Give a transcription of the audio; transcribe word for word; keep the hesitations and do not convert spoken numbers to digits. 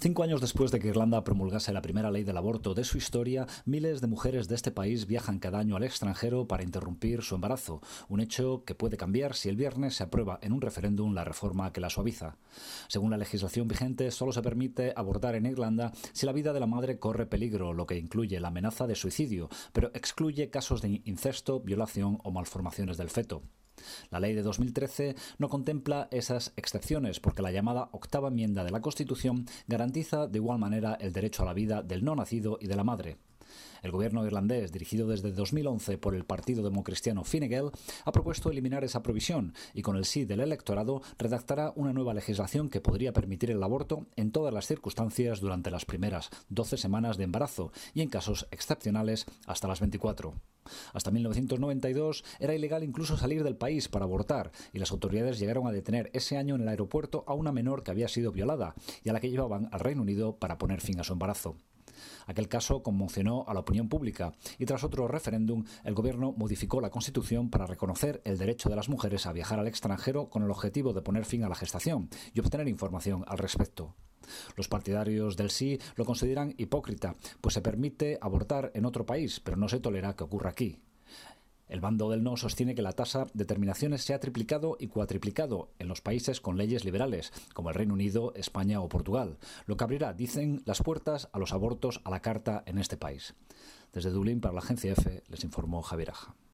Cinco años después de que Irlanda promulgase la primera ley del aborto de su historia, miles de mujeres de este país viajan cada año al extranjero para interrumpir su embarazo, un hecho que puede cambiar si el viernes se aprueba en un referéndum la reforma que la suaviza. Según la legislación vigente, solo se permite abortar en Irlanda si la vida de la madre corre peligro, lo que incluye la amenaza de suicidio, pero excluye casos de incesto, violación o malformaciones del feto. La ley de dos mil trece no contempla esas excepciones porque la llamada octava enmienda de la Constitución garantiza de igual manera el derecho a la vida del no nacido y de la madre. El gobierno irlandés, dirigido desde dos mil once por el partido democristiano Fine Gael, ha propuesto eliminar esa provisión y, con el sí del electorado, redactará una nueva legislación que podría permitir el aborto en todas las circunstancias durante las primeras doce semanas de embarazo y, en casos excepcionales, hasta las veinticuatro. Hasta mil novecientos noventa y dos era ilegal incluso salir del país para abortar, y las autoridades llegaron a detener ese año en el aeropuerto a una menor que había sido violada y a la que llevaban al Reino Unido para poner fin a su embarazo. Aquel caso conmocionó a la opinión pública y, tras otro referéndum, el gobierno modificó la Constitución para reconocer el derecho de las mujeres a viajar al extranjero con el objetivo de poner fin a la gestación y obtener información al respecto. Los partidarios del sí lo consideran hipócrita, pues se permite abortar en otro país, pero no se tolera que ocurra aquí. El bando del no sostiene que la tasa de terminaciones se ha triplicado y cuatriplicado en los países con leyes liberales, como el Reino Unido, España o Portugal, lo que abrirá, dicen, las puertas a los abortos a la carta en este país. Desde Dublín, para la Agencia Efe, les informó Javier Aja.